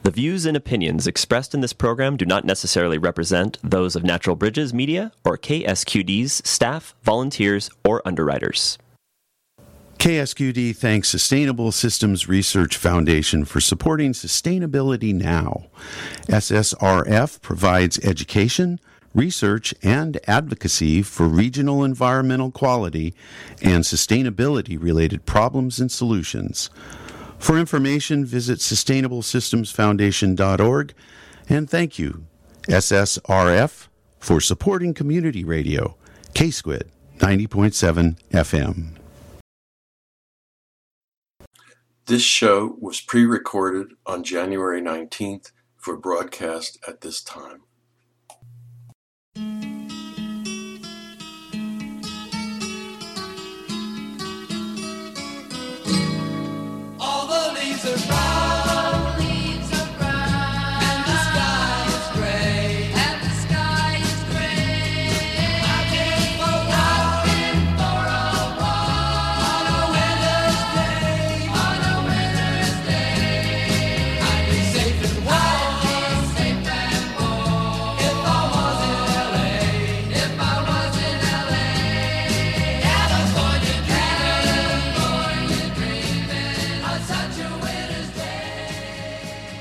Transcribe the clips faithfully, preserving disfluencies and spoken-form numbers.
The views and opinions expressed in this program do not necessarily represent those of Natural Bridges Media or K S Q D's staff, volunteers, or underwriters. K S Q D thanks Sustainable Systems Research Foundation for supporting Sustainability Now. S S R F provides education, research, and advocacy for regional environmental quality and sustainability-related problems and solutions. For information, visit sustainable systems foundation dot org, and thank you, S S R F, for supporting community radio, K S Q D ninety point seven F M. This show was pre-recorded on January nineteenth for broadcast at this time. All the leaves are brown. All the leaves are brown. And the sky is gray. And the sky is gray. I came for a walk. I've been for a walk. On a winter's day. On a winter's day. I'd be safe and warm. I'd be safe and warm. If I was in L A. If I was in L A. California dreaming. California dreaming. On such a winter's day.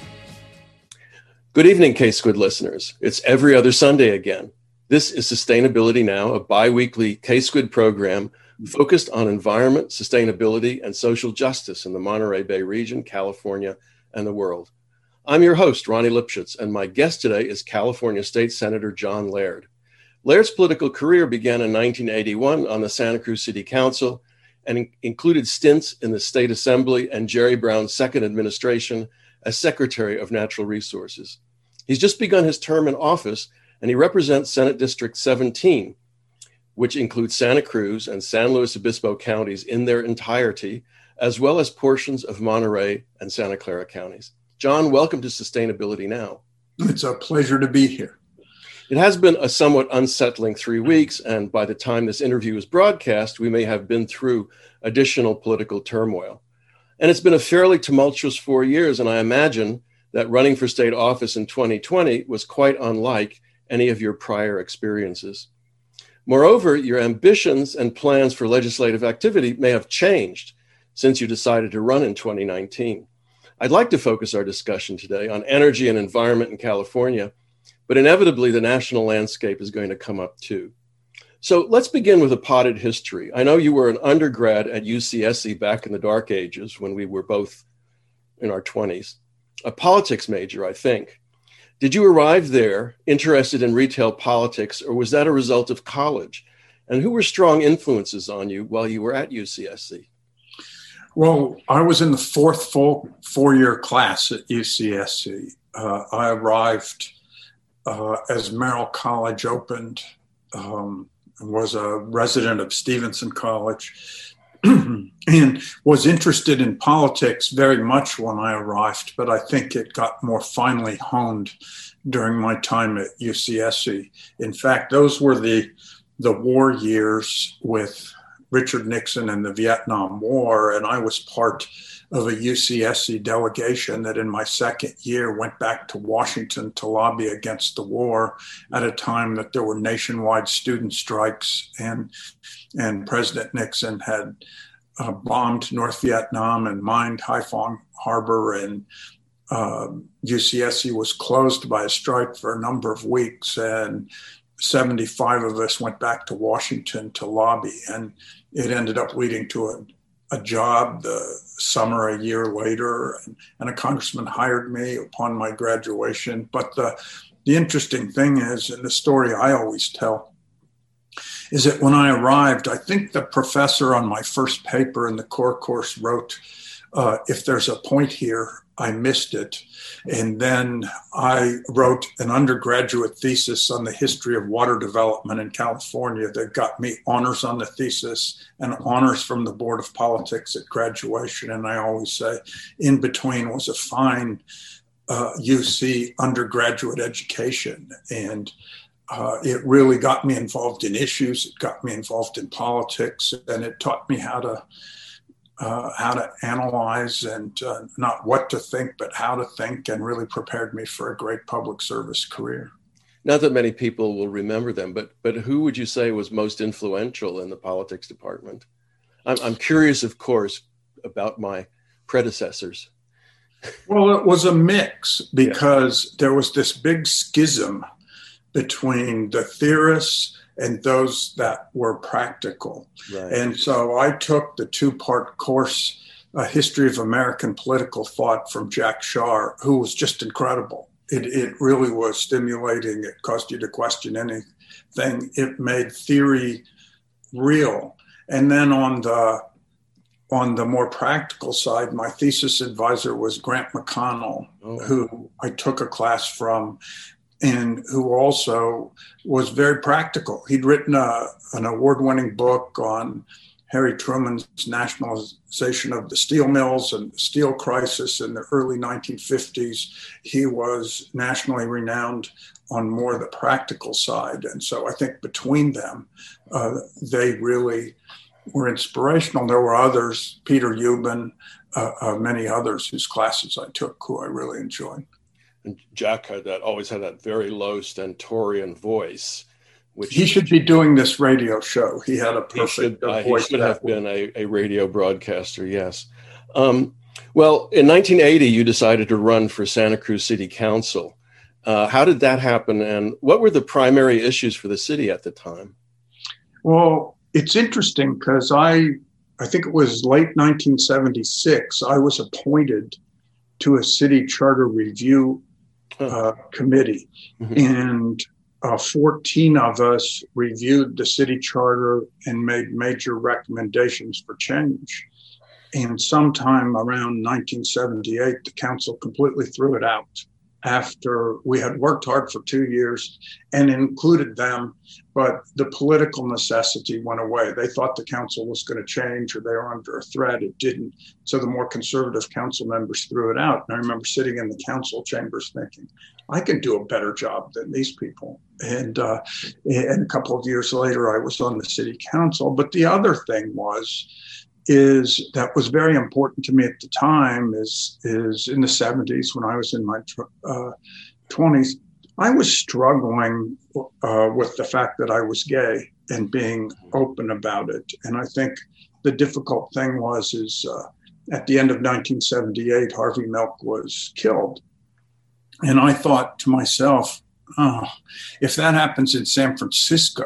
Good evening, K S Q D listeners. It's every other Sunday again. This is Sustainability Now, a bi-weekly K S Q D program focused on environment, sustainability, and social justice in the Monterey Bay region, California, and the world. I'm your host, Ronnie Lipschitz, and my guest today is California State Senator John Laird. Laird's political career began in nineteen eighty-one on the Santa Cruz City Council and in- included stints in the State Assembly and Jerry Brown's second administration as Secretary of Natural Resources. He's just begun his term in office, and he represents Senate District seventeen, which includes Santa Cruz and San Luis Obispo counties in their entirety, as well as portions of Monterey and Santa Clara counties. John, welcome to Sustainability Now. It's a pleasure to be here. It has been a somewhat unsettling three weeks, and by the time this interview is broadcast, we may have been through additional political turmoil. And it's been a fairly tumultuous four years, and I imagine that running for state office in twenty twenty was quite unlike any of your prior experiences. Moreover, your ambitions and plans for legislative activity may have changed since you decided to run in twenty nineteen. I'd like to focus our discussion today on energy and environment in California, but inevitably the national landscape is going to come up too. So let's begin with a potted history. I know you were an undergrad at U C S C back in the dark ages when we were both in our twenties, a politics major, I think. Did you arrive there interested in retail politics, or was that a result of college? And who were strong influences on you while you were at U C S C? Well, I was in the fourth full four-year class at U C S C. Uh, I arrived uh, as Merrill College opened, um, was a resident of Stevenson College, and was interested in politics very much when I arrived, but I think it got more finely honed during my time at U C S C. In fact, those were the, the war years with Richard Nixon and the Vietnam War, and I was part of a U C S C delegation that in my second year went back to Washington to lobby against the war at a time that there were nationwide student strikes, and and President Nixon had uh, bombed North Vietnam and mined Haiphong Harbor, and uh, U C S C was closed by a strike for a number of weeks, and seventy-five of us went back to Washington to lobby, and it ended up leading to a a job the summer a year later, and, and a congressman hired me upon my graduation. But the, the interesting thing is, and the story I always tell, is that when I arrived, I think the professor on my first paper in the core course wrote, uh, if there's a point here, I missed it. And then I wrote an undergraduate thesis on the history of water development in California that got me honors on the thesis and honors from the Board of Politics at graduation. And I always say in between was a fine uh, U C undergraduate education. And uh, it really got me involved in issues. It got me involved in politics, and it taught me how to uh, how to analyze and uh, not what to think, but how to think, and really prepared me for a great public service career. Not that many people will remember them, but but who would you say was most influential in the politics department? I'm, I'm curious, of course, about my predecessors. Well, it was a mix because yeah. there was this big schism between the theorists and those that were practical. Right. And so I took the two-part course, A History of American Political Thought from Jack Shar, who was just incredible. It, it really was stimulating. It caused you to question anything. It made theory real. And then on the on the more practical side, my thesis advisor was Grant McConnell, oh. who I took a class from, and who also was very practical. He'd written a, an award-winning book on Harry Truman's nationalization of the steel mills and the steel crisis in the early nineteen fifties. He was nationally renowned on more the practical side. And so I think between them, uh, they really were inspirational. There were others, Peter Euban, uh, uh, many others whose classes I took who I really enjoyed. And Jack had that, always had that very low stentorian voice. Which he should be doing this radio show. He had a perfect he should, uh, voice. He should have been a, a radio broadcaster, yes. Um, well, in nineteen eighty, you decided to run for Santa Cruz City Council. Uh, how did that happen, and what were the primary issues for the city at the time? Well, it's interesting because I, I think it was late nineteen seventy-six, I was appointed to a city charter review uh, huh. committee. Mm-hmm. And uh, fourteen of us reviewed the city charter and made major recommendations for change. And sometime around nineteen seventy-eight, the council completely threw it out after we had worked hard for two years and included them, but the political necessity went away. They thought the council was going to change or they were under a threat. It didn't. So the more conservative council members threw it out. And I remember sitting in the council chambers thinking, I can do a better job than these people. And, uh, and a couple of years later, I was on the city council. But the other thing was, is that was very important to me at the time is, is in the seventies when I was in my uh, twenties, I was struggling uh, with the fact that I was gay and being open about it. And I think the difficult thing was is uh, at the end of nineteen seventy-eight, Harvey Milk was killed. And I thought to myself, oh, if that happens in San Francisco,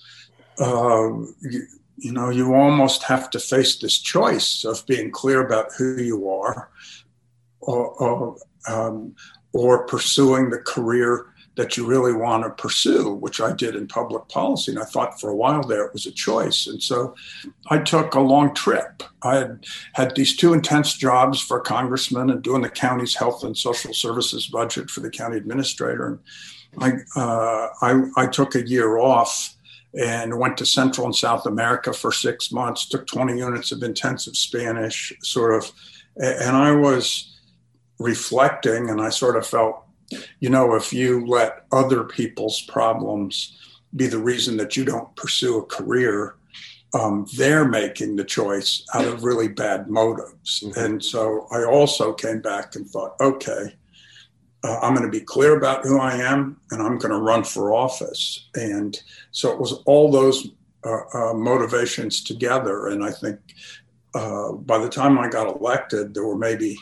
uh, you, You know, you almost have to face this choice of being clear about who you are or, or, um, or pursuing the career that you really want to pursue, which I did in public policy. And I thought for a while there it was a choice. And so I took a long trip. I had had these two intense jobs for a congressman and doing the county's health and social services budget for the county administrator. And I, uh, I, I took a year off and went to Central and South America for six months, took twenty units of intensive Spanish, sort of. And I was reflecting and I sort of felt, you know, if you let other people's problems be the reason that you don't pursue a career, um, they're making the choice out of really bad motives. Mm-hmm. And so I also came back and thought, okay, Uh, I'm going to be clear about who I am, and I'm going to run for office. And so it was all those uh, uh, motivations together. And I think uh, by the time I got elected, there were maybe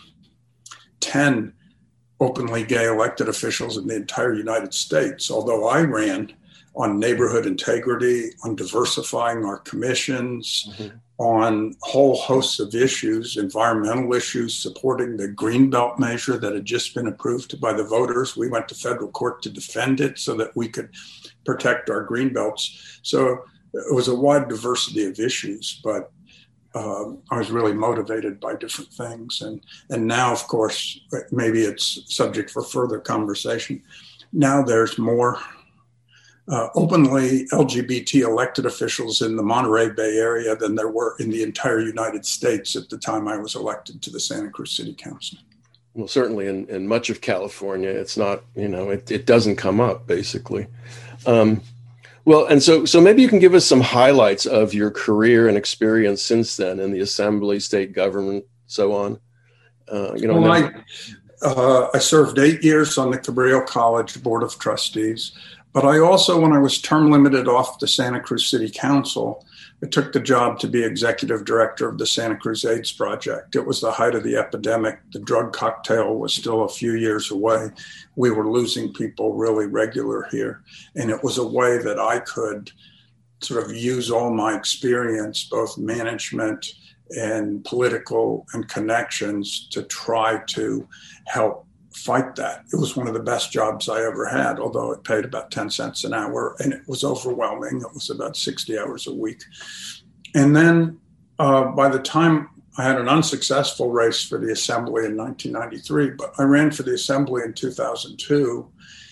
ten openly gay elected officials in the entire United States, although I ran on neighborhood integrity, on diversifying our commissions, mm-hmm. on whole hosts of issues, environmental issues, supporting the Greenbelt measure that had just been approved by the voters. We went to federal court to defend it so that we could protect our Greenbelts. So it was a wide diversity of issues, but um, I was really motivated by different things. And, and now, of course, maybe it's subject for further conversation. Now there's more Uh, openly L G B T elected officials in the Monterey Bay area than there were in the entire United States at the time I was elected to the Santa Cruz City Council. Well, certainly in, in much of California, it's not, you know, it, it doesn't come up, basically. Um, Well, and so so maybe you can give us some highlights of your career and experience since then in the assembly, state government, so on. Uh, you know, well, I, uh, I served eight years on the Cabrillo College Board of Trustees, but I also, when I was term limited off the Santa Cruz City Council, I took the job to be executive director of the Santa Cruz AIDS Project. It was the height of the epidemic. The drug cocktail was still a few years away. We were losing people really regular here. And it was a way that I could sort of use all my experience, both management and political and connections, to try to help fight that. It was one of the best jobs I ever had, although it paid about ten cents an hour, and it was overwhelming. It was about sixty hours a week. And then uh, by the time I had an unsuccessful race for the assembly in nineteen ninety-three, but I ran for the assembly in two thousand two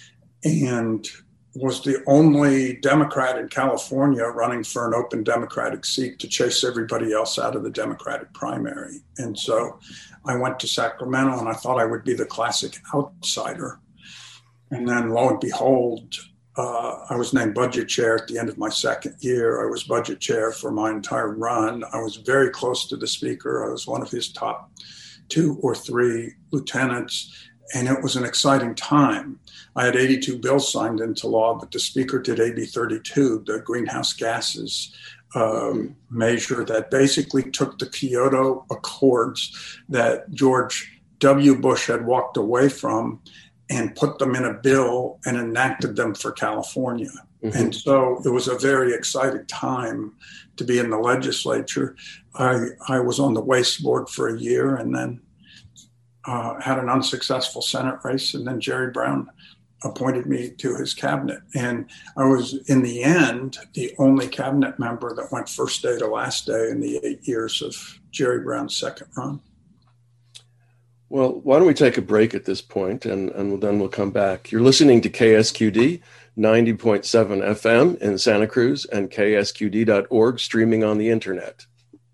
and was the only Democrat in California running for an open Democratic seat to chase everybody else out of the Democratic primary. And so I went to Sacramento and I thought I would be the classic outsider. And then lo and behold, uh, I was named budget chair at the end of my second year. I was budget chair for my entire run. I was very close to the speaker. I was one of his top two or three lieutenants. And it was an exciting time. I had eighty-two bills signed into law, but the speaker did A B thirty-two, the greenhouse gases um, measure that basically took the Kyoto Accords that George W. Bush had walked away from and put them in a bill and enacted them for California. Mm-hmm. And so it was a very exciting time to be in the legislature. I, I was on the waste board for a year and then Uh, had an unsuccessful Senate race, and then Jerry Brown appointed me to his cabinet. And I was, in the end, the only cabinet member that went first day to last day in the eight years of Jerry Brown's second run. Well, why don't we take a break at this point, and, and then we'll come back. You're listening to K S Q D ninety point seven F M in Santa Cruz and K S Q D dot org, streaming on the internet.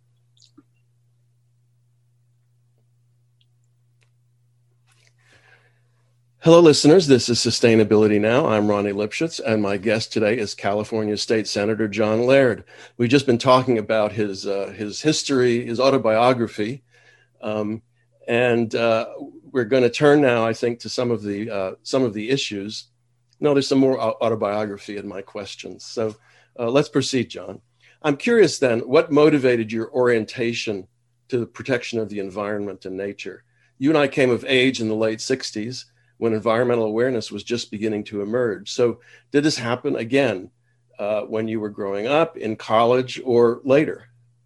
Hello, listeners. This is Sustainability Now. I'm Ronnie Lipschitz, and my guest today is California State Senator John Laird. We've just been talking about his uh, his history, his autobiography, um, and uh, we're going to turn now, I think, to some of the uh, some of the issues. No, there's some more autobiography in my questions. So uh, let's proceed, John. I'm curious then, what motivated your orientation to the protection of the environment and nature? You and I came of age in the late sixties. When environmental awareness was just beginning to emerge. So did this happen again uh, when you were growing up, in college, or later?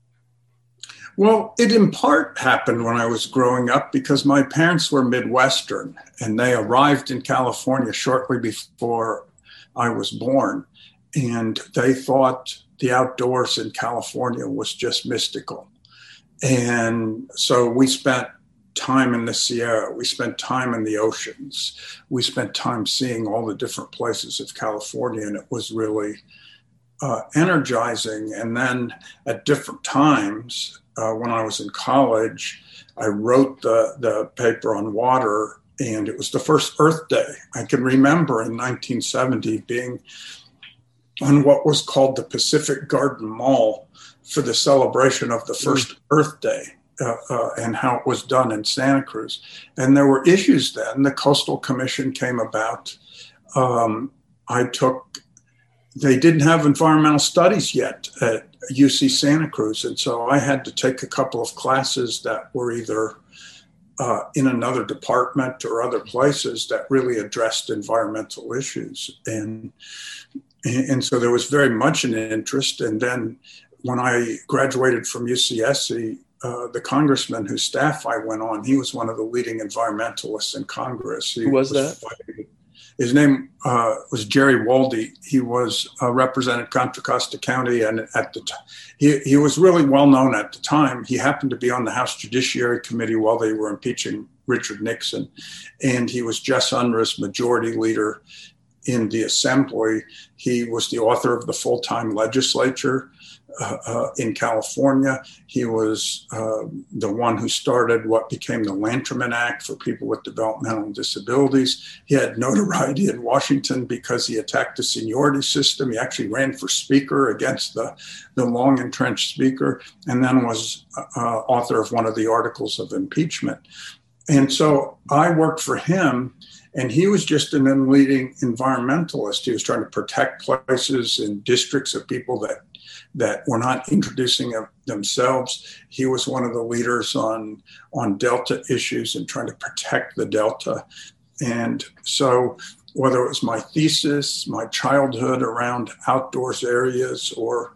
Well, it in part happened when I was growing up because my parents were Midwestern and they arrived in California shortly before I was born. And they thought the outdoors in California was just mystical. And so we spent time in the Sierra, we spent time in the oceans, we spent time seeing all the different places of California, and it was really uh, energizing. And then at different times, uh, when I was in college, I wrote the, the paper on water, and it was the first Earth Day. I can remember in nineteen seventy being on what was called the Pacific Garden Mall for the celebration of the first mm. Earth Day. Uh, uh, and how it was done in Santa Cruz. And there were issues then. The Coastal Commission came about. Um, I took, they didn't have environmental studies yet at U C Santa Cruz. And so I had to take a couple of classes that were either uh, in another department or other places that really addressed environmental issues. And, and so there was very much an interest. And then when I graduated from U C S C, Uh, the congressman whose staff I went on, he was one of the leading environmentalists in Congress. He Who was, was that? Fighting. His name uh, was Jerry Walde. He was uh, represented Contra Costa County, and at the t- he he was really well known at the time. He happened to be on the House Judiciary Committee while they were impeaching Richard Nixon, and he was Jess Unruh's majority leader in the Assembly. He was the author of the full-time legislature. uh, uh, in California. He was uh, the one who started what became the Lanterman Act for people with developmental disabilities. He had notoriety in Washington because he attacked the seniority system. He actually ran for speaker against the, the long entrenched speaker, and then was uh, author of one of the articles of impeachment. And so I worked for him, and he was just an leading environmentalist. He was trying to protect places and districts of people that that were not introducing themselves. He was one of the leaders on, on Delta issues and trying to protect the Delta. And so whether it was my thesis, my childhood around outdoors areas, or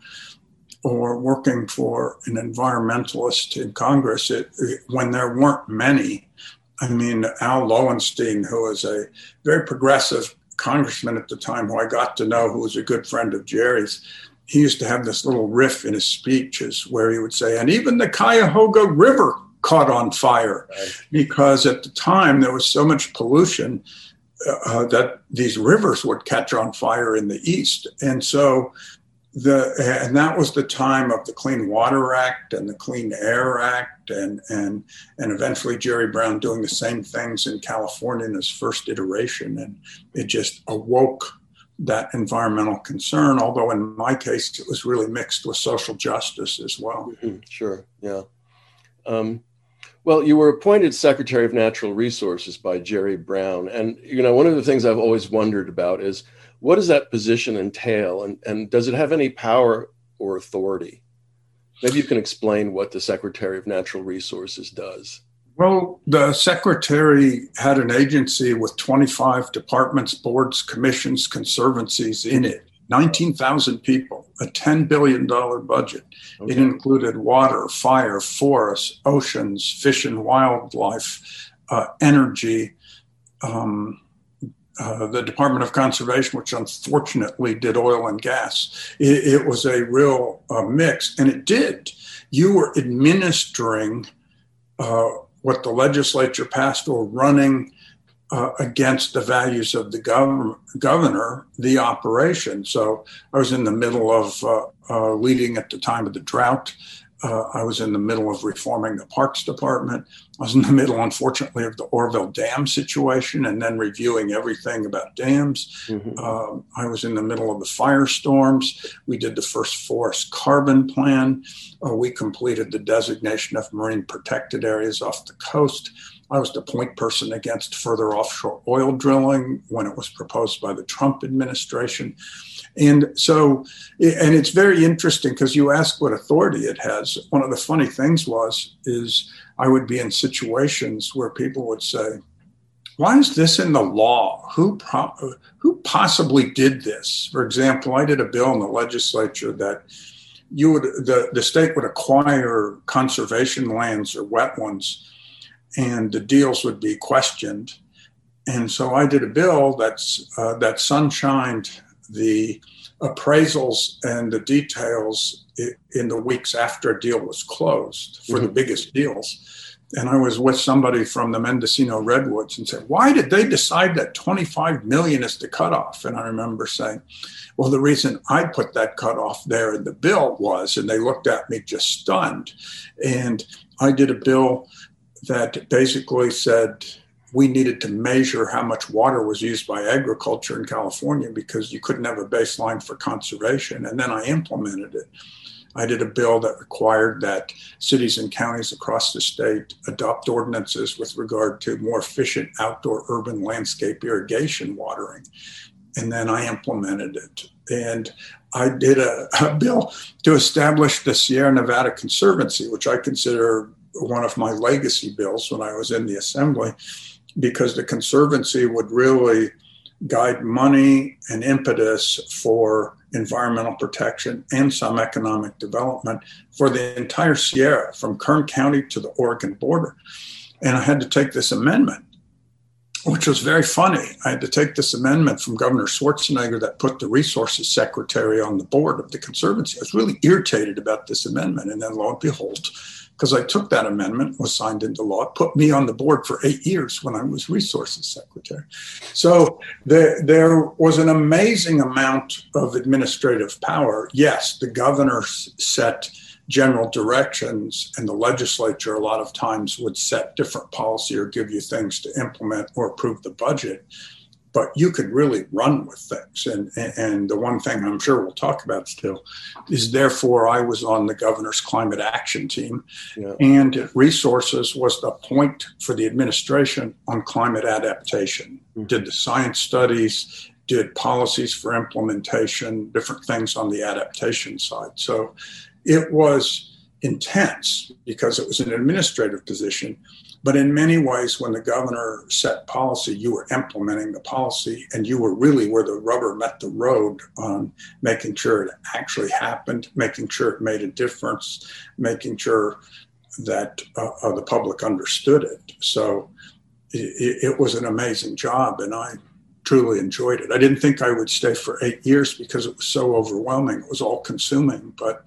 or working for an environmentalist in Congress, it, it, when there weren't many, I mean, Al Lowenstein, who was a very progressive congressman at the time, who I got to know, who was a good friend of Jerry's, he used to have this little riff in his speeches where he would say, and even the Cuyahoga River caught on fire, right, because at the time there was so much pollution uh, that these rivers would catch on fire in the East. And so the and that was the time of the Clean Water Act and the Clean Air Act, and and and eventually Jerry Brown doing the same things in California in his first iteration. And it just awoke that environmental concern, although in my case, it was really mixed with social justice as well. Mm-hmm. Sure, yeah. Um, well, you were appointed Secretary of Natural Resources by Jerry Brown. And, you know, one of the things I've always wondered about is, what does that position entail? And, and does it have any power or authority? Maybe you can explain what the Secretary of Natural Resources does. Well, the secretary had an agency with twenty-five departments, boards, commissions, conservancies in it, nineteen thousand people, a ten billion dollars budget. Okay. It included water, fire, forests, oceans, fish and wildlife, uh, energy, um, uh, the Department of Conservation, which unfortunately did oil and gas. It, it was a real uh, mix, and it did. You were administering uh, what the legislature passed, or running uh, against the values of the governor, governor, the operation. So I was in the middle of uh, uh, leading at the time of the drought. Uh, I was in the middle of reforming the Parks Department. I was in the middle, unfortunately, of the Oroville Dam situation, and then reviewing everything about dams. Mm-hmm. Uh, I was in the middle of the firestorms. We did the first forest carbon plan. Uh, we completed the designation of marine protected areas off the coast. I was the point person against further offshore oil drilling when it was proposed by the Trump administration. And so, and it's very interesting because you ask what authority it has. One of the funny things was, is I would be in situations where people would say, why is this in the law? Who pro- who possibly did this? For example, I did a bill in the legislature that you would, the, the state would acquire conservation lands or wetlands, and the deals would be questioned. And so I did a bill that's uh, that sunshined the appraisals and the details in the weeks after a deal was closed for mm-hmm. the biggest deals. And I was with somebody from the Mendocino Redwoods and said, why did they decide that twenty-five million is the cutoff? And I remember saying, well, the reason I put that cutoff there in the bill was, and they looked at me just stunned. And I did a bill that basically said, we needed to measure how much water was used by agriculture in California because you couldn't have a baseline for conservation. And then I implemented it. I did a bill that required that cities and counties across the state adopt ordinances with regard to more efficient outdoor urban landscape irrigation watering. And then I implemented it. And I did a, a bill to establish the Sierra Nevada Conservancy, which I consider one of my legacy bills when I was in the assembly, because the Conservancy would really guide money and impetus for environmental protection and some economic development for the entire Sierra, from Kern County to the Oregon border. And I had to take this amendment, which was very funny. I had to take this amendment from Governor Schwarzenegger that put the resources secretary on the board of the Conservancy. I was really irritated about this amendment. And then lo and behold, because I took that amendment, was signed into law, put me on the board for eight years when I was resources secretary. So there, there was an amazing amount of administrative power. Yes, the governor set general directions, and the legislature a lot of times would set different policy or give you things to implement or approve the budget. But you could really run with things. And, and the one thing I'm sure we'll talk about still is therefore I was on the governor's climate action team. Yeah. And resources was the point for the administration on climate adaptation. Mm-hmm. Did the science studies, did policies for implementation, different things on the adaptation side. So it was intense because it was an administrative position. But in many ways, when the governor set policy, you were implementing the policy, and you were really where the rubber met the road on making sure it actually happened, making sure it made a difference, making sure that uh, uh, the public understood it. So it, it was an amazing job, and I truly enjoyed it. I didn't think I would stay for eight years because it was so overwhelming. It was all consuming, but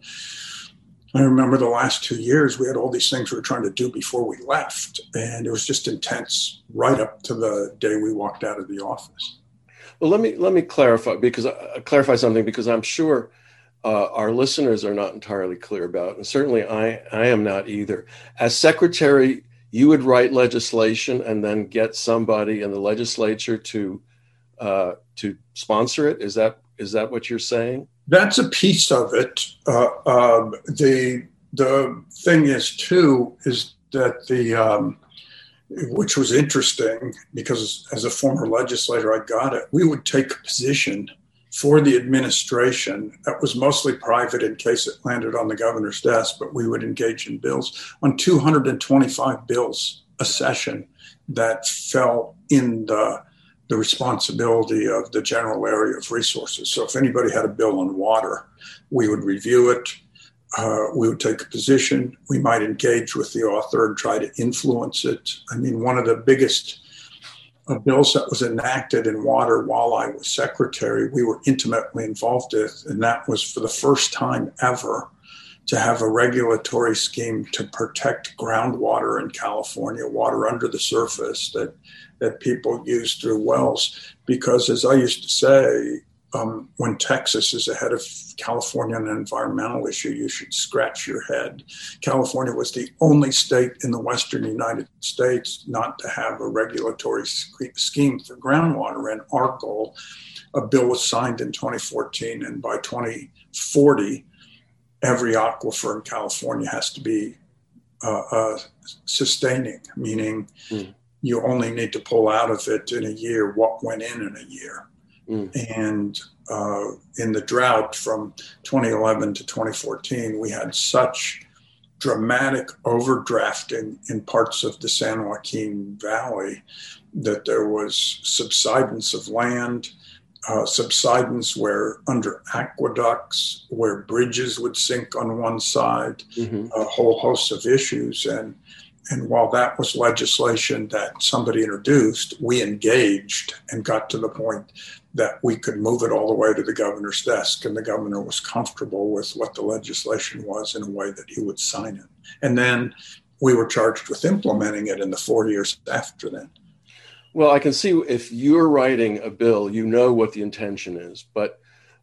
I remember the last two years, we had all these things we were trying to do before we left. And it was just intense right up to the day we walked out of the office. Well, let me let me clarify because uh, clarify something because I'm sure uh, our listeners are not entirely clear about it. And certainly I, I am not either. As secretary, you would write legislation and then get somebody in the legislature to uh, to sponsor it. Is that is that what you're saying? That's a piece of it. Uh, um, the the thing is too is that the um, which was interesting because as a former legislator, I got it. We would take a position for the administration that was mostly private in case it landed on the governor's desk, but we would engage in bills on two hundred twenty-five bills a session that fell in the the responsibility of the general area of resources. So if anybody had a bill on water, we would review it. Uh, we would take a position. We might engage with the author and try to influence it. I mean, one of the biggest uh, bills that was enacted in water while I was secretary, we were intimately involved with, and that was for the first time ever to have a regulatory scheme to protect groundwater in California, water under the surface that that people use through wells. Because as I used to say, um, when Texas is ahead of California on an environmental issue, you should scratch your head. California was the only state in the Western United States not to have a regulatory scheme for groundwater. And our goal, a bill was signed in twenty fourteen, and by twenty forty, every aquifer in California has to be uh, uh, sustaining, meaning mm. you only need to pull out of it in a year what went in in a year. Mm. And uh, in the drought from twenty eleven to twenty fourteen, we had such dramatic overdrafting in parts of the San Joaquin Valley that there was subsidence of land, Uh, subsidence where under aqueducts, where bridges would sink on one side, mm-hmm. a whole host of issues. And and while that was legislation that somebody introduced, we engaged and got to the point that we could move it all the way to the governor's desk, and the governor was comfortable with what the legislation was in a way that he would sign it. And then we were charged with implementing it in the four years after that. Well, I can see if you're writing a bill, you know what the intention is, but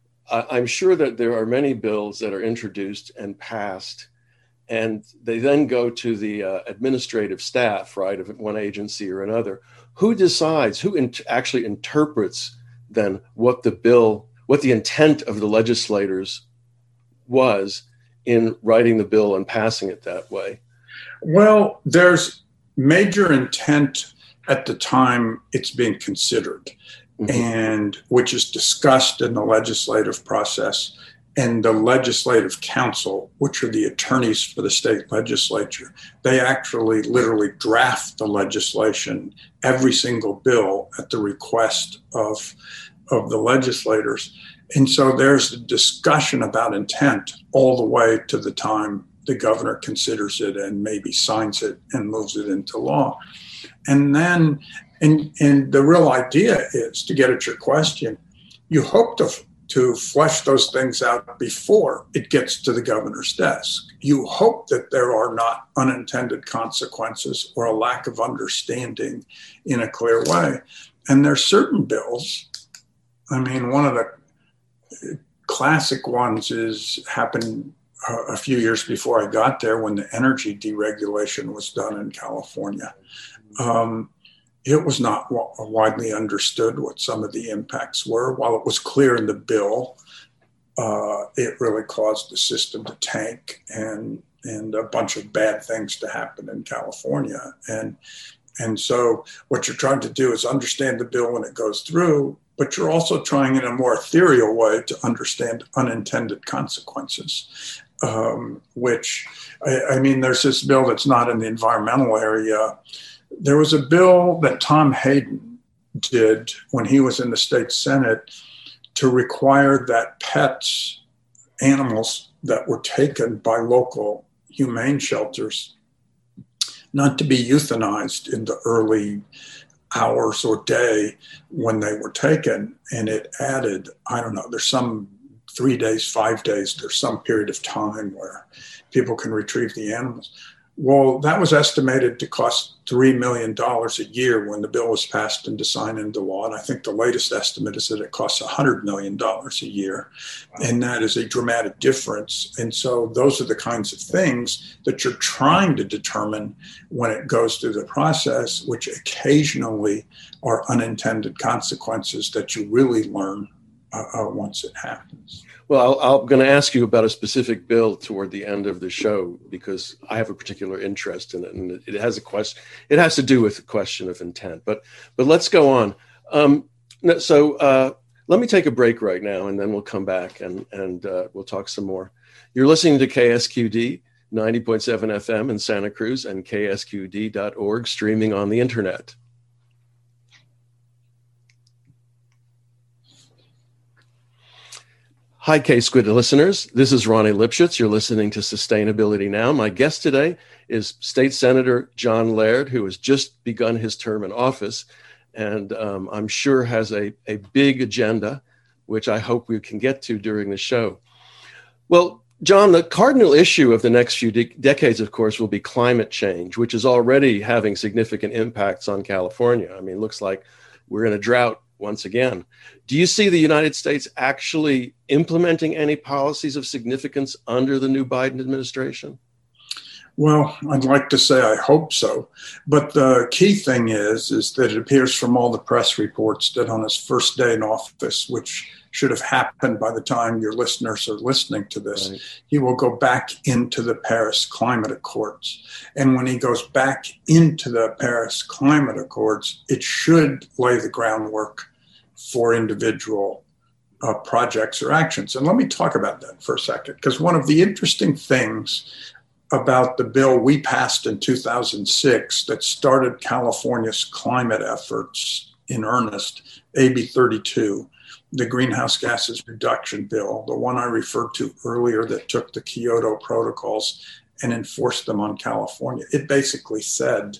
I'm sure that there are many bills that are introduced and passed, and they then go to the uh, administrative staff, right, of one agency or another. Who decides, who in- actually interprets then what the bill, what the intent of the legislators was in writing the bill and passing it that way? Well, there's major intent at the time it's being considered, mm-hmm. and which is discussed in the legislative process. And the legislative council, which are the attorneys for the state legislature, they actually literally draft the legislation, every single bill at the request of, of the legislators. And so there's a discussion about intent all the way to the time the governor considers it and maybe signs it and moves it into law. And then, and, and the real idea is, to get at your question, you hope to to flesh those things out before it gets to the governor's desk. You hope that there are not unintended consequences or a lack of understanding in a clear way. And there's certain bills. I mean, one of the classic ones is happened a few years before I got there when the energy deregulation was done in California. Um, It was not widely understood what some of the impacts were. While it was clear in the bill, uh, it really caused the system to tank and and a bunch of bad things to happen in California. And and so what you're trying to do is understand the bill when it goes through, but you're also trying in a more ethereal way to understand unintended consequences, um, which, I, I mean, there's this bill that's not in the environmental area. There was a bill that Tom Hayden did when he was in the state Senate to require that pets, animals that were taken by local humane shelters, not to be euthanized in the early hours or day when they were taken. And it added, I don't know, there's some three days, five days, there's some period of time where people can retrieve the animals. Well, that was estimated to cost three million dollars a year when the bill was passed and signed into law. And I think the latest estimate is that it costs one hundred million dollars a year. Wow. And that is a dramatic difference. And so those are the kinds of things that you're trying to determine when it goes through the process, which occasionally are unintended consequences that you really learn uh, uh, once it happens. Well, I'll, I'm going to ask you about a specific bill toward the end of the show because I have a particular interest in it, and it, it has a question. It has to do with the question of intent. But but let's go on. Um, so uh, let me take a break right now, and then we'll come back and and uh, we'll talk some more. You're listening to K S Q D ninety point seven F M in Santa Cruz and K S Q D dot org, streaming on the internet. Hi, K-Squid listeners. This is Ronnie Lipschitz. You're listening to Sustainability Now. My guest today is State Senator John Laird, who has just begun his term in office, and um, I'm sure has a, a big agenda, which I hope we can get to during the show. Well, John, the cardinal issue of the next few de- decades, of course, will be climate change, which is already having significant impacts on California. I mean, it looks like we're in a drought once again. Do you see the United States actually implementing any policies of significance under the new Biden administration? Well, I'd like to say I hope so. But the key thing is, is that it appears from all the press reports that on his first day in office, which should have happened by the time your listeners are listening to this, right, he will go back into the Paris Climate Accords. And when he goes back into the Paris Climate Accords, it should lay the groundwork for individual uh, projects or actions. And let me talk about that for a second, because one of the interesting things about the bill we passed in two thousand six that started California's climate efforts in earnest, A B thirty-two, the Greenhouse Gases Reduction Bill, the one I referred to earlier that took the Kyoto protocols and enforced them on California. It basically said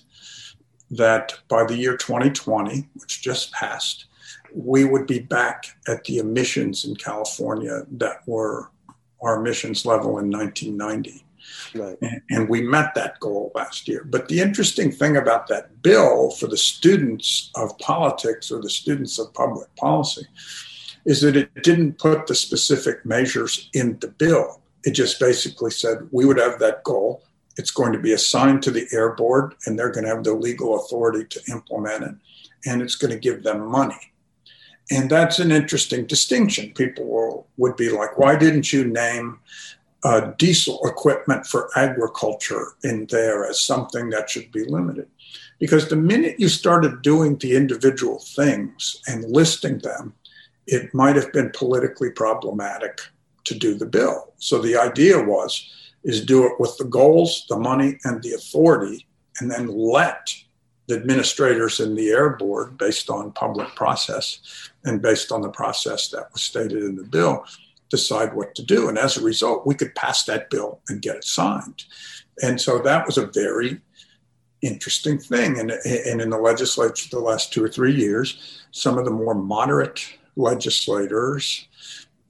that by the year twenty twenty, which just passed, we would be back at the emissions in California that were our emissions level in nineteen ninety. Right. And we met that goal last year. But the interesting thing about that bill for the students of politics or the students of public policy is that it didn't put the specific measures in the bill. It just basically said we would have that goal. It's going to be assigned to the Air Board, and they're going to have the legal authority to implement it, and it's going to give them money. And that's an interesting distinction. People will, would be like, why didn't you name uh, diesel equipment for agriculture in there as something that should be limited? Because the minute you started doing the individual things and listing them, it might have been politically problematic to do the bill. So the idea was, is do it with the goals, the money, and the authority, and then let the administrators in the Air Board, based on public process and based on the process that was stated in the bill, decide what to do. And as a result, we could pass that bill and get it signed. And so that was a very interesting thing. And, and in the legislature the last two or three years, some of the more moderate legislators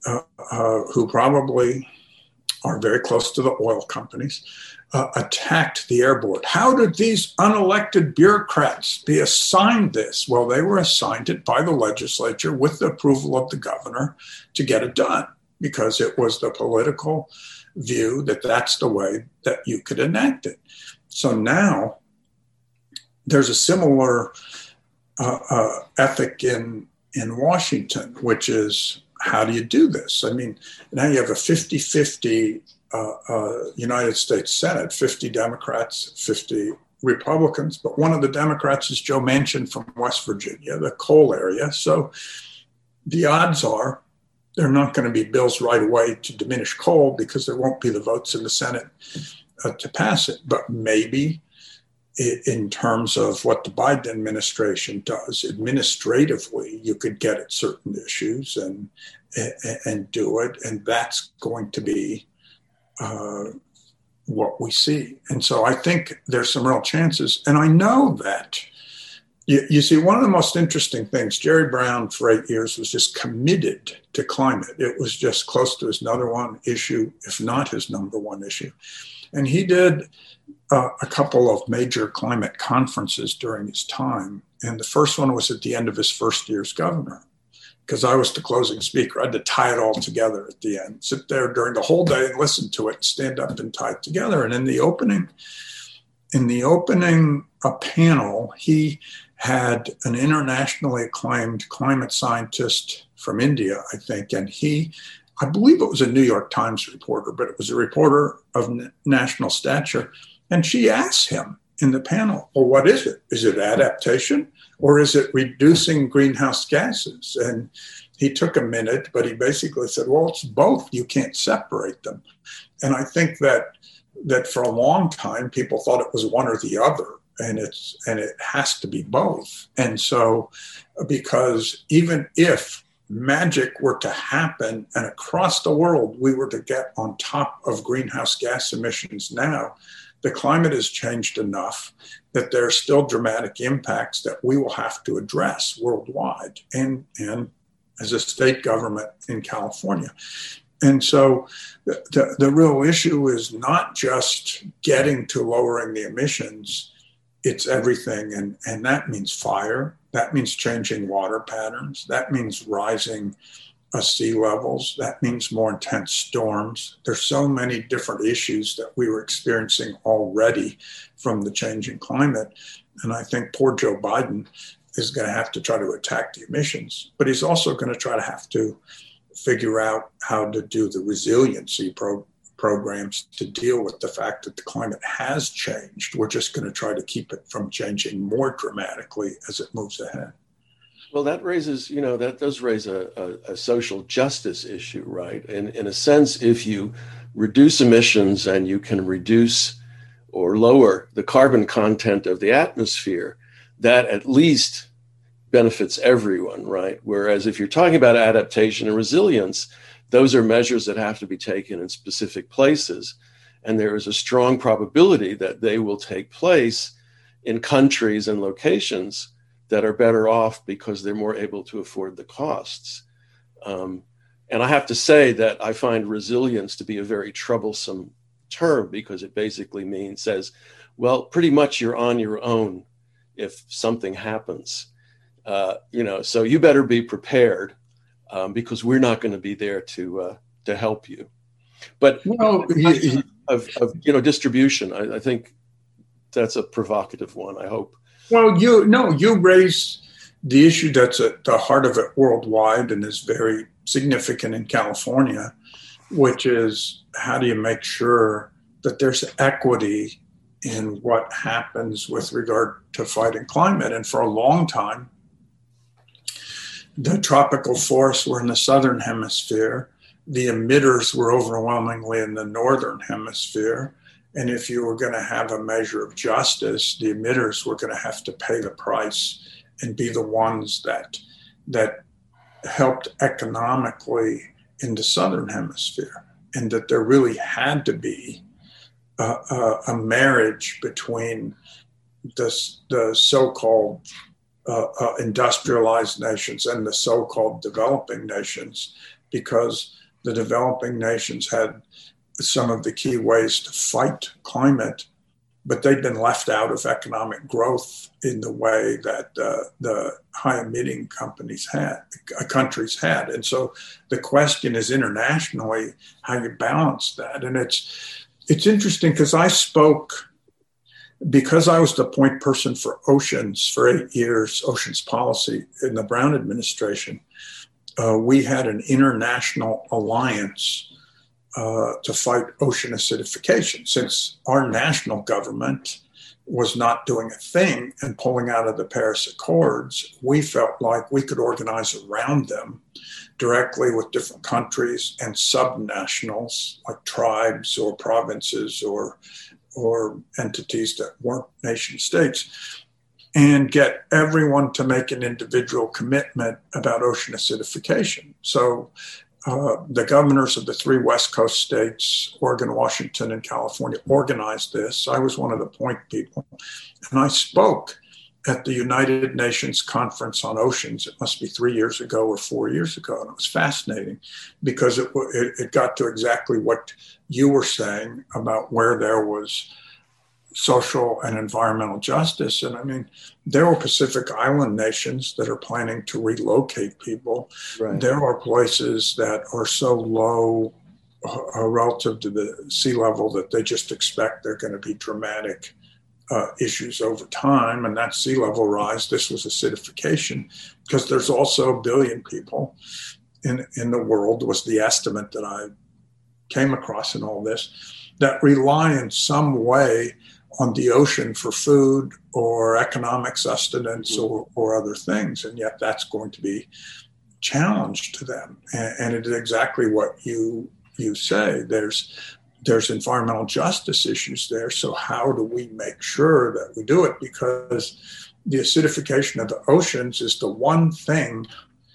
uh, uh, who probably are very close to the oil companies, uh, attacked the air board. How did these unelected bureaucrats be assigned this? Well, they were assigned it by the legislature with the approval of the governor to get it done, because it was the political view that that's the way that you could enact it. So now there's a similar uh, uh, ethic in, in Washington, which is, how do you do this? I mean, now you have a fifty-fifty uh, uh, United States Senate, fifty Democrats, fifty Republicans, but one of the Democrats is Joe Manchin from West Virginia, the coal area. So the odds are there are not going to be bills right away to diminish coal, because there won't be the votes in the Senate uh, to pass it. But maybe in terms of what the Biden administration does administratively, you could get at certain issues and and, and do it, and that's going to be uh, what we see. And so I think there's some real chances. And I know that, you, you see, one of the most interesting things, Jerry Brown for eight years was just committed to climate. It was just close to his number one issue, if not his number one issue. And he did uh, a couple of major climate conferences during his time. And the first one was at the end of his first year as governor, because I was the closing speaker. I had to tie it all together at the end, sit there during the whole day and listen to it, stand up and tie it together. And in the opening, in the opening a panel, he had an internationally acclaimed climate scientist from India, I think, and he, I believe it was a New York Times reporter, but it was a reporter of n- national stature. And she asked him in the panel, well, what is it? Is it adaptation or is it reducing greenhouse gases? And he took a minute, but he basically said, well, it's both. You can't separate them. And I think that that for a long time, people thought it was one or the other. And it's and it has to be both. And so, because even if magic were to happen and across the world we were to get on top of greenhouse gas emissions now, the climate has changed enough that there are still dramatic impacts that we will have to address worldwide and, and as a state government in California. And so the, the, the real issue is not just getting to lowering the emissions, it's everything. And, and that means fire. That means changing water patterns. That means rising uh, sea levels. That means more intense storms. There's so many different issues that we were experiencing already from the changing climate. And I think poor Joe Biden is going to have to try to attack the emissions, but he's also going to try to have to figure out how to do the resiliency pro- programs to deal with the fact that the climate has changed. We're just going to try to keep it from changing more dramatically as it moves ahead. Well, that raises, you know, that does raise a, a, a social justice issue, right? And in a sense, if you reduce emissions and you can reduce or lower the carbon content of the atmosphere, that at least benefits everyone, right? Whereas if you're talking about adaptation and resilience, those are measures that have to be taken in specific places. And there is a strong probability that they will take place in countries and locations that are better off because they're more able to afford the costs. Um, and I have to say that I find resilience to be a very troublesome term, because it basically means, says, well, pretty much you're on your own if something happens. Uh, you know, so you better be prepared, um, because we're not going to be there to uh, to help you. But well, he, of, of you know distribution, I, I think that's a provocative one. I hope. Well, you no, you raise the issue that's at the heart of it worldwide and is very significant in California, which is how do you make sure that there's equity in what happens with regard to fighting climate? And for a long time, the tropical forests were in the southern hemisphere. The emitters were overwhelmingly in the northern hemisphere. And if you were going to have a measure of justice, the emitters were going to have to pay the price and be the ones that that helped economically in the southern hemisphere. And that there really had to be a, a, a marriage between the, the so-called uh, uh, industrialized nations and the so-called developing nations because the developing nations had some of the key ways to fight climate, but they'd been left out of economic growth in the way that uh, the high emitting companies had, uh, countries had. And so the question is internationally how you balance that. And it's, it's interesting because I spoke, because I was the point person for oceans for eight years, oceans policy in the Brown administration, uh, we had an international alliance Uh, to fight ocean acidification. Since our national government was not doing a thing and pulling out of the Paris Accords, we felt like we could organize around them directly with different countries and subnationals like tribes or provinces or, or entities that weren't nation states, and get everyone to make an individual commitment about ocean acidification. So Uh, the governors of the three West Coast states, Oregon, Washington, and California, organized this. I was one of the point people. And I spoke at the United Nations Conference on Oceans. It must be three years ago or four years ago. And it was fascinating because it, it, it got to exactly what you were saying about where there was social and environmental justice. And I mean, there are Pacific Island nations that are planning to relocate people. Right. There are places that are so low uh, relative to the sea level that they just expect they're going to be dramatic uh, issues over time. And that sea level rise, this was acidification, because there's also a billion people in, in the world, was the estimate that I came across in all this, that rely in some way on the ocean for food or economic sustenance or, or other things. And yet that's going to be challenged to them. And, and it is exactly what you you say. There's there's environmental justice issues there. So how do we make sure that we do it? Because the acidification of the oceans is the one thing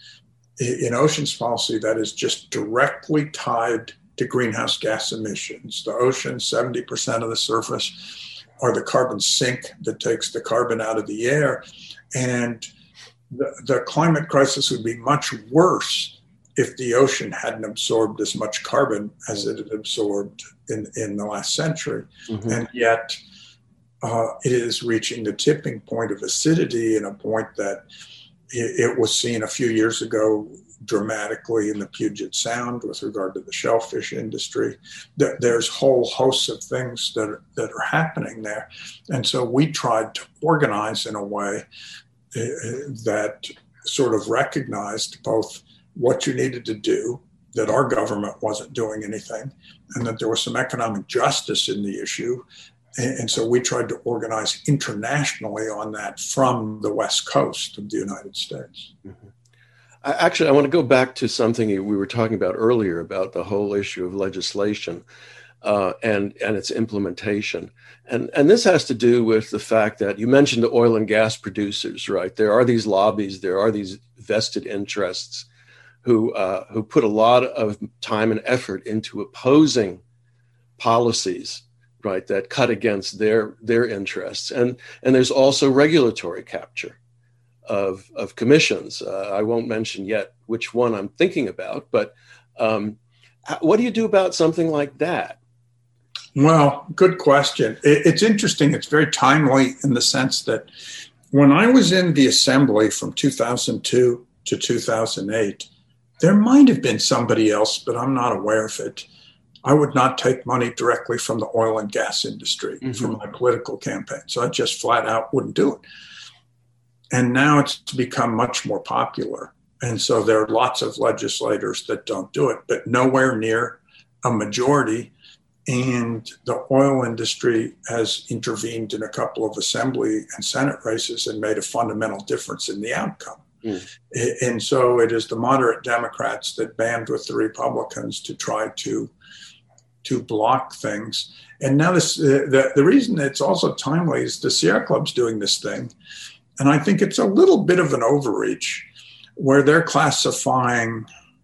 in oceans policy that is just directly tied to greenhouse gas emissions. The ocean, seventy percent of the surface, or the carbon sink that takes the carbon out of the air. And the, the climate crisis would be much worse if the ocean hadn't absorbed as much carbon as it had absorbed in, in the last century. Mm-hmm. And yet uh, it is reaching the tipping point of acidity, and a point that it, it was seen a few years ago dramatically in the Puget Sound with regard to the shellfish industry. There's whole hosts of things that are, that are happening there. And so we tried to organize in a way that sort of recognized both what you needed to do, that our government wasn't doing anything, and that there was some economic justice in the issue. And so we tried to organize internationally on that from the West Coast of the United States. Mm-hmm. Actually, I want to go back to something we were talking about earlier about the whole issue of legislation uh, and, and its implementation. And, and this has to do with the fact that you mentioned the oil and gas producers, right? There are these lobbies, there are these vested interests who, uh, who put a lot of time and effort into opposing policies, right, that cut against their, their interests. And, and there's also regulatory capture of of commissions. Uh, I won't mention yet which one I'm thinking about, but um, what do you do about something like that? Well, good question. It, it's interesting. It's very timely in the sense that when I was in the assembly from two thousand two to two thousand eight, there might have been somebody else, but I'm not aware of it. I would not take money directly from the oil and gas industry mm-hmm. for my political campaign. So I just flat out wouldn't do it. And now it's become much more popular. And so there are lots of legislators that don't do it, but nowhere near a majority. And the oil industry has intervened in a couple of assembly and Senate races and made a fundamental difference in the outcome. Mm. And so it is the moderate Democrats that band with the Republicans to try to, to block things. And now this, uh, the, the reason it's also timely is the Sierra Club's doing this thing. And I think it's a little bit of an overreach where they're classifying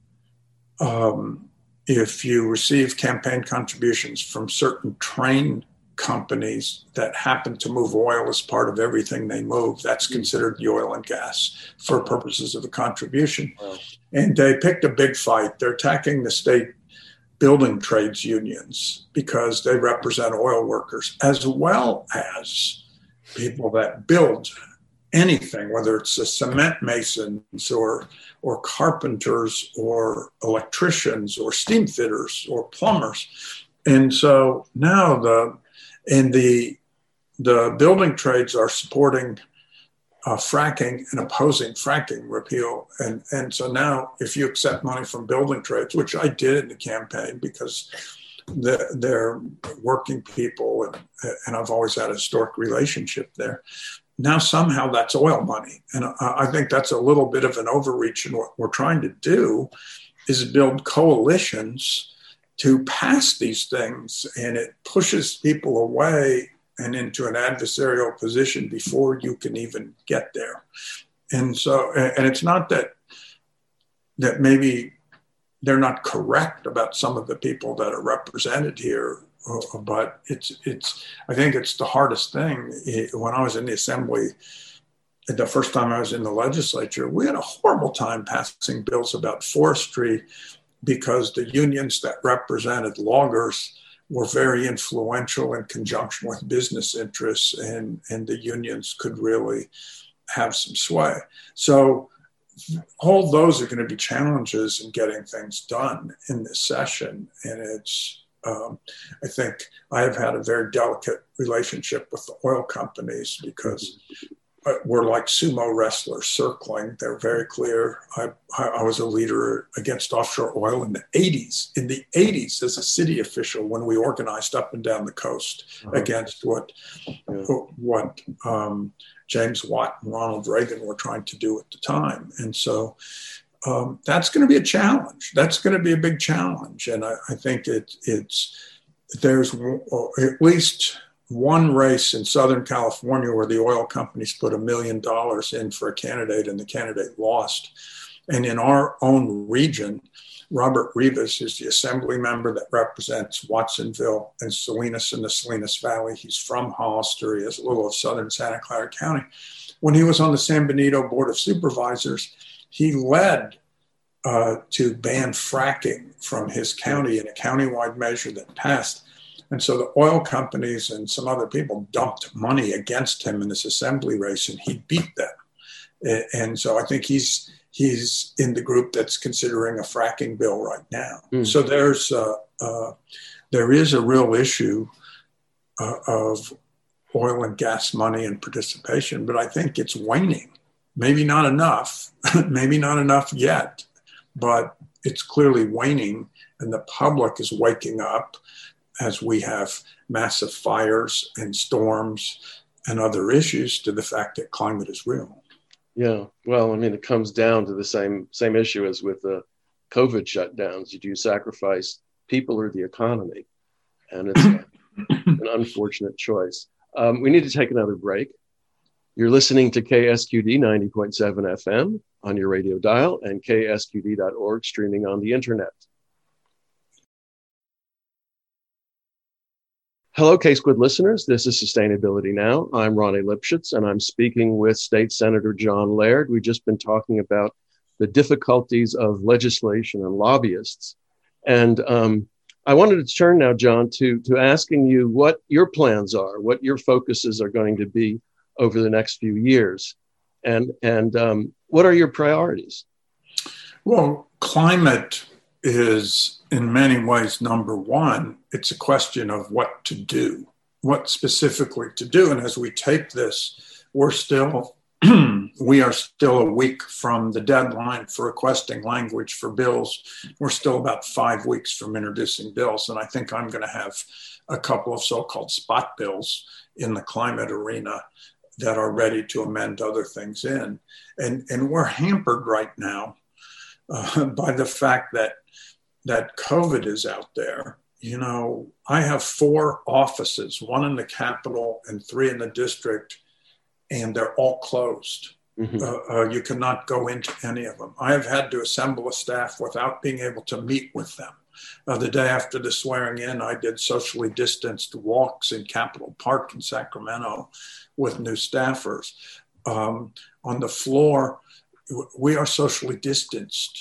um, if you receive campaign contributions from certain train companies that happen to move oil as part of everything they move, that's considered the oil and gas for purposes of a contribution. Wow. And they picked a big fight. They're attacking the state building trades unions because they represent oil workers, as well as people that build anything, whether it's the cement masons or or carpenters or electricians or steam fitters or plumbers. And so now the and the the building trades are supporting uh, fracking and opposing fracking repeal. And and so now if you accept money from building trades, which I did in the campaign because the, they're working people and, and I've always had a historic relationship there. Now somehow that's oil money. And I think that's a little bit of an overreach. And what we're trying to do is build coalitions to pass these things. And it pushes people away and into an adversarial position before you can even get there. And so, and it's not that, that maybe they're not correct about some of the people that are represented here, but it's, it's, I think it's the hardest thing. When I was in the assembly, the first time I was in the legislature, we had a horrible time passing bills about forestry because the unions that represented loggers were very influential in conjunction with business interests, and, and the unions could really have some sway. So all those are going to be challenges in getting things done in this session. And it's, Um, I think I have had a very delicate relationship with the oil companies because we're like sumo wrestlers circling. They're very clear. I, I was a leader against offshore oil in the eighties. In the eighties, as a city official, when we organized up and down the coast uh-huh. against what yeah. what um, James Watt and Ronald Reagan were trying to do at the time, and so. Um, that's going to be a challenge. That's going to be a big challenge. And I, I think it, it's, there's at least one race in Southern California where the oil companies put a million dollars in for a candidate and the candidate lost. And in our own region, Robert Rivas is the assembly member that represents Watsonville and Salinas in the Salinas Valley. He's from Hollister. He has a little of Southern Santa Clara County. When he was on the San Benito Board of Supervisors, he led uh, to ban fracking from his county in a countywide measure that passed. And so the oil companies and some other people dumped money against him in this assembly race, and he beat them. And so I think he's he's in the group that's considering a fracking bill right now. Mm. So there's uh, uh, there is a real issue uh, of oil and gas money and participation, but I think it's waning. Maybe not enough, maybe not enough yet, but it's clearly waning, and the public is waking up as we have massive fires and storms and other issues to the fact that climate is real. Yeah, well, I mean, it comes down to the same same issue as with the COVID shutdowns. Do you sacrifice people or the economy? And it's an unfortunate choice. Um, we need to take another break. You're listening to K S Q D ninety point seven F M on your radio dial and K S Q D dot org streaming on the internet. Hello, K-Squid listeners. This is Sustainability Now. I'm Ronnie Lipschitz, and I'm speaking with State Senator John Laird. We've just been talking about the difficulties of legislation and lobbyists. And um, I wanted to turn now, John, to, to asking you what your plans are, what your focuses are going to be over the next few years. And, and um, what are your priorities? Well, climate is in many ways number one. It's a question of what to do, what specifically to do. And as we tape this, we're still, we are still a week from the deadline for requesting language for bills. We're still about five weeks from introducing bills. And I think I'm going to have a couple of so-called spot bills in the climate arena that are ready to amend other things in. And, and we're hampered right now uh, by the fact that, that COVID is out there. You know, I have four offices, one in the Capitol and three in the district, and they're all closed. Mm-hmm. Uh, uh, you cannot go into any of them. I have had to assemble a staff without being able to meet with them. Uh, the day after the swearing in, I did socially distanced walks in Capitol Park in Sacramento with new staffers. Um, on the floor, we are socially distanced.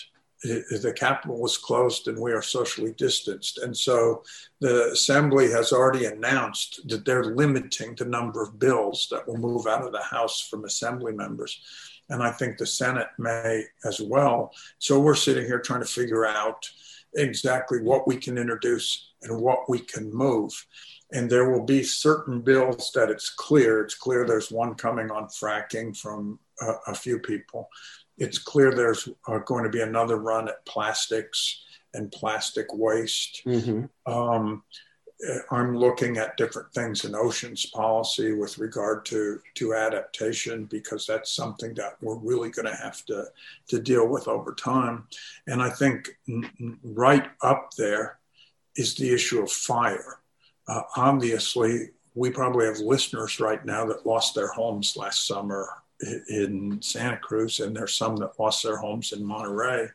the Capitol is closed and we are socially distanced. And so the Assembly has already announced that they're limiting the number of bills that will move out of the House from Assembly members. And I think the Senate may as well. So we're sitting here trying to figure out exactly what we can introduce and what we can move. And there will be certain bills that it's clear. It's clear there's one coming on fracking from uh, a few people. It's clear there's uh, going to be another run at plastics and plastic waste. Mm-hmm. Um, I'm looking at different things in oceans policy with regard to, to adaptation, because that's something that we're really going to have to, to deal with over time. And I think right up there is the issue of fire. Uh, obviously, we probably have listeners right now that lost their homes last summer in Santa Cruz, and there's some that lost their homes in Monterey.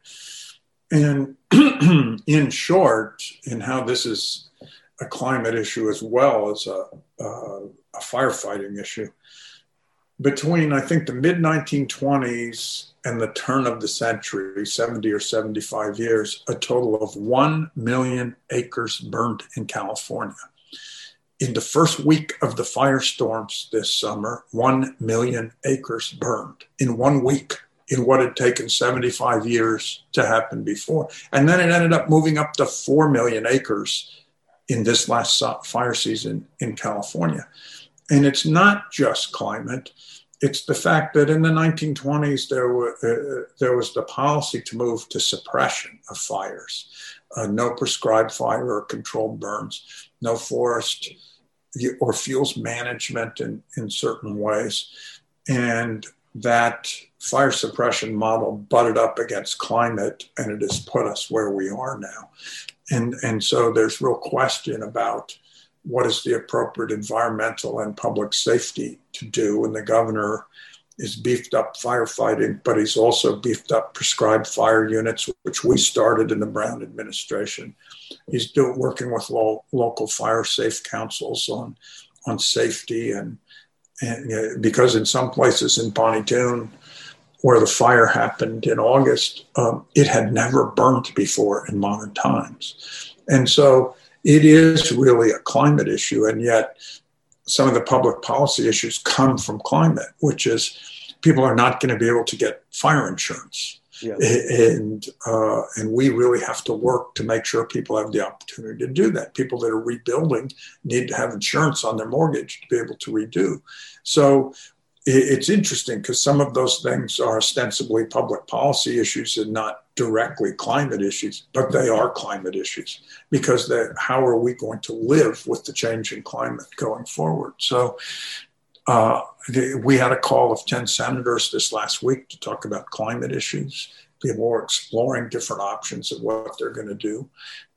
And in short, in how this is a climate issue as well as a, a, a firefighting issue, between, I think, the mid nineteen twenties and the turn of the century, seventy or seventy-five years, a total of one million acres burned in California. In the first week of the firestorms this summer, one million acres burned in one week, in what had taken seventy-five years to happen before. And then it ended up moving up to four million acres in this last fire season in California. And it's not just climate. It's the fact that in the nineteen twenties, there, were, uh, there was the policy to move to suppression of fires. Uh, no prescribed fire or controlled burns, no forest or fuels management in, in certain ways. And that fire suppression model butted up against climate, and it has put us where we are now. And, and so there's real question about what is the appropriate environmental and public safety to do. And the governor is beefed up firefighting, but he's also beefed up prescribed fire units, which we started in the Brown administration. He's doing, working with lo- local fire safe councils on, on safety. And, and uh, because in some places in Bonnie Doon, where the fire happened in August, um, it had never burned before in modern times. And so it is really a climate issue. And yet some of the public policy issues come from climate, which is people are not going to be able to get fire insurance. Yeah. And, uh, and we really have to work to make sure people have the opportunity to do that. People that are rebuilding need to have insurance on their mortgage to be able to redo. So it's interesting because some of those things are ostensibly public policy issues and not directly climate issues, but they are climate issues because how are we going to live with the changing climate going forward? So uh, the, we had a call of ten senators this last week to talk about climate issues. People are exploring different options of what they're going to do.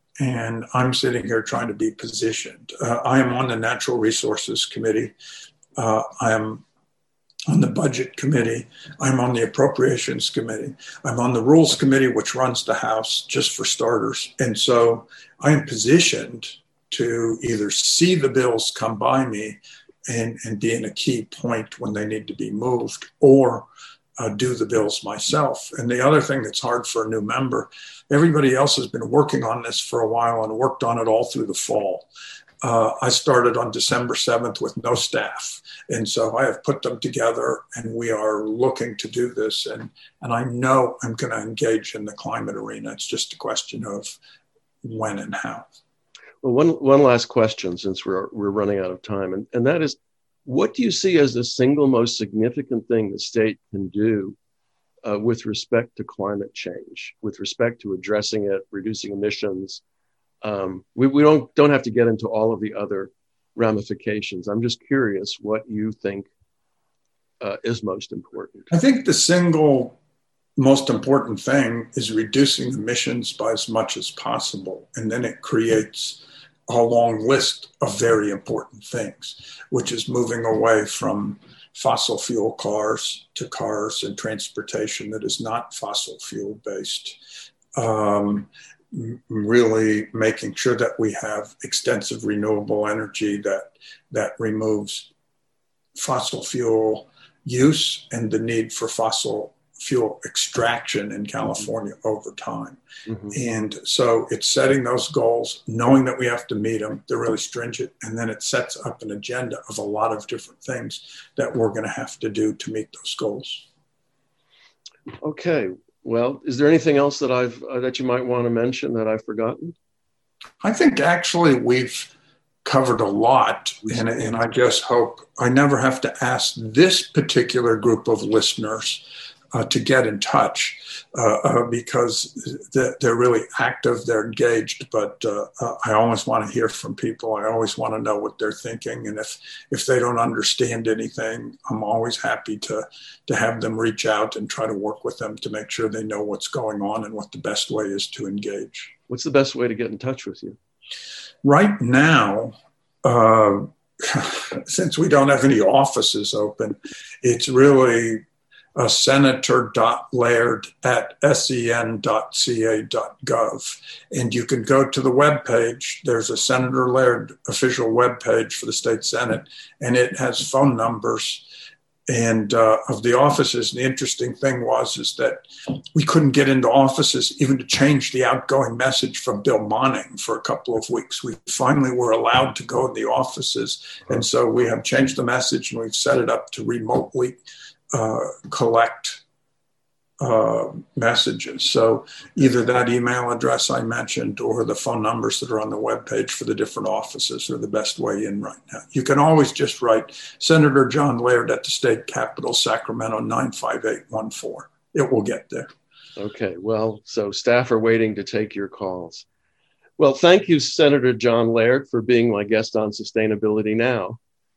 And I'm sitting here trying to be positioned. Uh, I am on the Natural Resources Committee. Uh, I am on the Budget Committee. I'm on the Appropriations Committee. I'm on the Rules Committee, which runs the House, just for starters. And so I am positioned to either see the bills come by me and, and be in a key point when they need to be moved, or uh, do the bills myself. And the other thing that's hard for a new member, everybody else has been working on this for a while and worked on it all through the fall. Uh, I started on December seventh with no staff. And so I have put them together and we are looking to do this. And, and I know I'm going to engage in the climate arena. It's just a question of when and how. Well, one, one last question, since we're, we're running out of time. And, and that is, what do you see as the single most significant thing the state can do uh, with respect to climate change, with respect to addressing it, reducing emissions? Um, we, we don't don't have to get into all of the other ramifications. I'm just curious what you think uh, is most important. I think the single most important thing is reducing emissions by as much as possible. And then it creates a long list of very important things, which is moving away from fossil fuel cars to cars and transportation that is not fossil fuel based. Um, really making sure that we have extensive renewable energy that that removes fossil fuel use and the need for fossil fuel extraction in California over time. Mm-hmm. And so it's setting those goals, knowing that we have to meet them. They're really stringent. And then it sets up an agenda of a lot of different things that we're going to have to do to meet those goals. Okay. Well, is there anything else that I've uh, that you might want to mention that I've forgotten? I think actually we've covered a lot, and, and I just hope I never have to ask this particular group of listeners uh, to get in touch uh, uh, because they're, they're really active, they're engaged, but uh, uh, I always want to hear from people. I always want to know what they're thinking, and if if they don't understand anything, I'm always happy to to have them reach out and try to work with them to make sure they know what's going on and what the best way is to engage. What's the best way to get in touch with you? Right now, uh, since we don't have any offices open, it's really uh, senator.laird at sen dot ca dot gov. And you can go to the webpage. There's a Senator Laird official webpage for the state Senate, and it has phone numbers and uh, of the offices. And the interesting thing was is that we couldn't get into offices even to change the outgoing message from Bill Monning for a couple of weeks. We finally were allowed to go in the offices. And so we have changed the message, and we've set it up to remotely uh, collect uh, messages. So either that email address I mentioned or the phone numbers that are on the webpage for the different offices are the best way in right now. You can always just write Senator John Laird at the State Capitol, Sacramento, nine five eight one four. It will get there. Okay, well, so staff are waiting to take your calls. Well, thank you, Senator John Laird, for being my guest on Sustainability Now.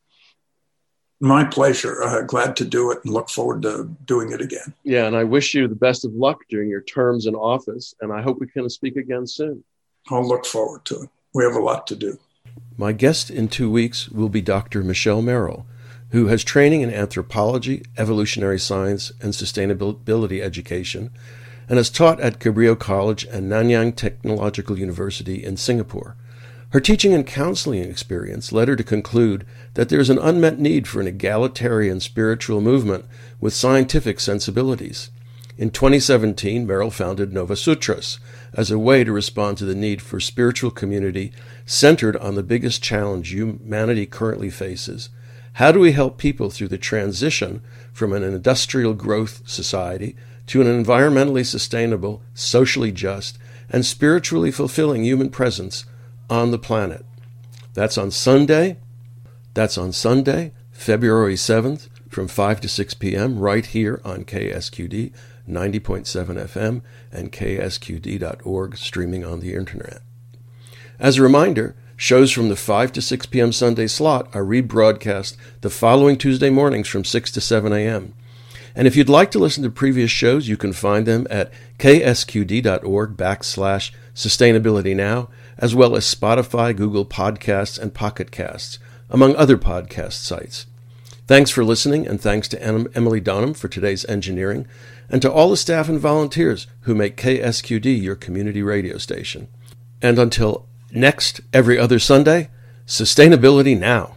My pleasure. Uh, glad to do it and look forward to doing it again. Yeah, and I wish you the best of luck during your terms in office, and I hope we can speak again soon. I'll look forward to it. We have a lot to do. My guest in two weeks will be Doctor Michelle Merrill, who has training in anthropology, evolutionary science, and sustainability education, and has taught at Cabrillo College and Nanyang Technological University in Singapore. Her teaching and counseling experience led her to conclude that there is an unmet need for an egalitarian spiritual movement with scientific sensibilities. In twenty seventeen, Merrill founded Nova Sutras as a way to respond to the need for spiritual community centered on the biggest challenge humanity currently faces. How do we help people through the transition from an industrial growth society to an environmentally sustainable, socially just, and spiritually fulfilling human presence on the planet? That's on Sunday. That's on Sunday, February seventh, from five to six p.m. right here on K S Q D ninety point seven F M and K S Q D dot org, streaming on the internet. As a reminder, shows from the five to six p.m. Sunday slot are rebroadcast the following Tuesday mornings from six to seven a.m. And if you'd like to listen to previous shows, you can find them at K S Q D dot org backslash Sustainability Now, as well as Spotify, Google Podcasts, and Pocket Casts, among other podcast sites. Thanks for listening, and thanks to em- Emily Donham for today's engineering, and to all the staff and volunteers who make K S Q D your community radio station. And until next, every other Sunday, Sustainability Now.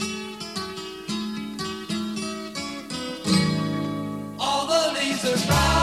All the leaves are brown.